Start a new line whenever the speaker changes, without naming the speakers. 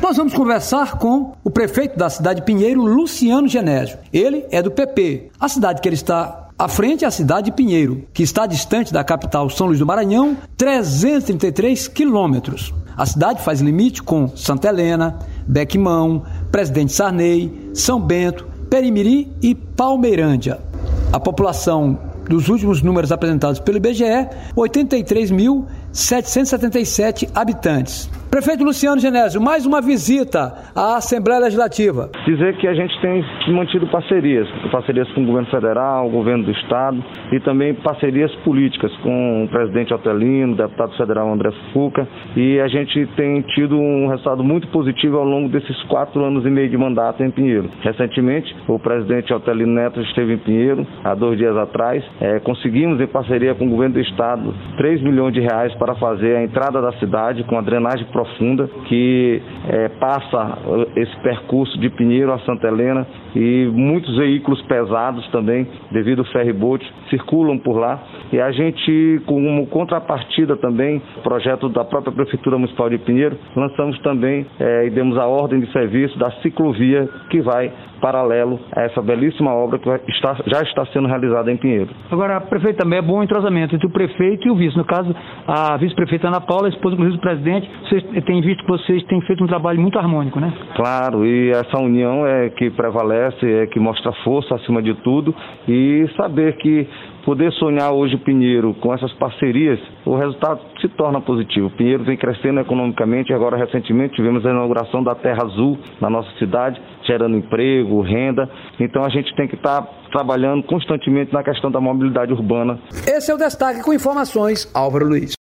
Nós vamos conversar com o prefeito da cidade de Pinheiro, Luciano Genésio. Ele é do PP. A cidade que ele está à frente é a cidade de Pinheiro, que está distante da capital São Luís do Maranhão, 333 quilômetros. A cidade faz limite com Santa Helena, Bequimão, Presidente Sarney, São Bento, Perimirim e Palmeirândia. A população dos últimos números apresentados pelo IBGE, 83.777 habitantes. Prefeito Luciano Genésio, mais uma visita à Assembleia Legislativa.
Dizer que a gente tem mantido parcerias com o governo federal, o governo do estado e também parcerias políticas com o presidente Otelino, o deputado federal André Fufuca, e a gente tem tido um resultado muito positivo ao longo desses 4 anos e meio de mandato em Pinheiro. Recentemente, o presidente Otelino Neto esteve em Pinheiro, há 2 dias atrás. Conseguimos, em parceria com o governo do estado, 3 milhões de reais para fazer a entrada da cidade com a drenagem profunda que passa esse percurso de Pinheiro a Santa Helena, e muitos veículos pesados também, devido ao ferry-boat, circulam por lá. E a gente, como contrapartida também, projeto da própria Prefeitura Municipal de Pinheiro, lançamos também e demos a ordem de serviço da ciclovia que vai paralelo a essa belíssima obra que já está sendo realizada em Pinheiro.
Agora, prefeito, também é bom o entrosamento entre o prefeito e o vice. No caso, a vice-prefeita Ana Paula, a esposa inclusive do presidente, vocês têm visto que vocês têm feito um trabalho muito harmônico, né?
Claro, e essa união é que prevalece, é que mostra força acima de tudo, e saber que poder sonhar hoje Pinheiro com essas parcerias, o resultado se torna positivo. Pinheiro vem crescendo economicamente, agora recentemente tivemos a inauguração da Terra Azul na nossa cidade, gerando emprego, renda. Então a gente tem que estar trabalhando constantemente na questão da mobilidade urbana.
Esse é o Destaque com informações, Álvaro Luiz.